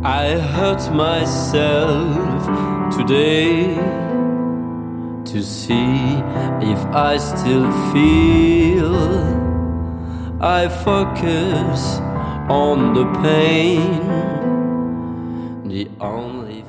I hurt myself today to see if I still feel. I focus on the pain, the only